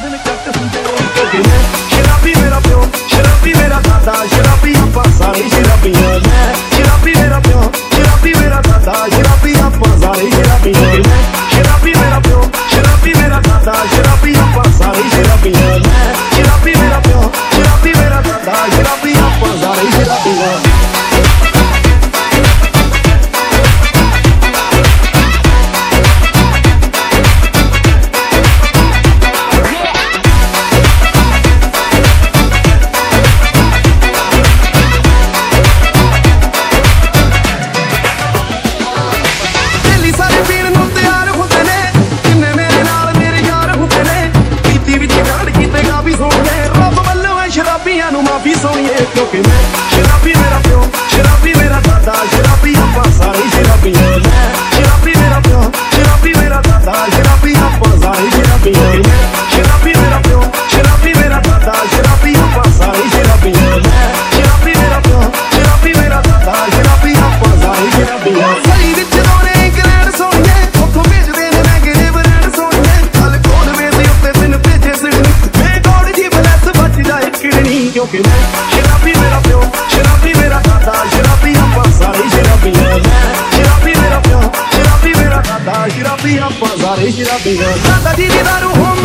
दिन जट हुंदे क्योंकि मैं शराबी मेरा प्यो शराबी मेरा दादा शराबी आपां सारे शराबियां मैं शराबी मेरा प्यो शराबी मेरा दादा शराबी आपां सारे शराबियां मैं शराबी मेरा प्यो शराबी मेरा दादा शराबी आपां सारे शराबियां मैं शराबी मेरा प्यो शराबी मेरा दादा शराबी आपां सारे शराबियां माफी सोनिए क्योंकि मैं शराबी मेरा प्यो शराबी मेरा दादा शराबी आपां सारे शराबियां मैं शराबी मेरा प्यो शराबी मेरा दादा शराबी आपां सारे शराबियां मैं शराबी मेरा प्यो शराबी मेरा दादा शराबी आपां सारे शराबियां मैं शराबी मेरा प्यो शराबी मेरा दादा शराबी आपां सारे शराबियां सही विच दोने ग्रैंड सोनिए उथों भेजदे ने नेगेटिव रैंड सोनिए कल कोड वेसी उत्ते दिन भेजे सिडनी मैं गॉड जी ब्लेस बच जाए किडनी क्योंकि मैं शराबी मेरा प्यो शराबी मेरा दादा शराबी आपां सारे शराबियां मैं शराबी मेरा प्यो शराबी मेरा दादा शराबी आपां सारे शराबियां दादा जी दी दारू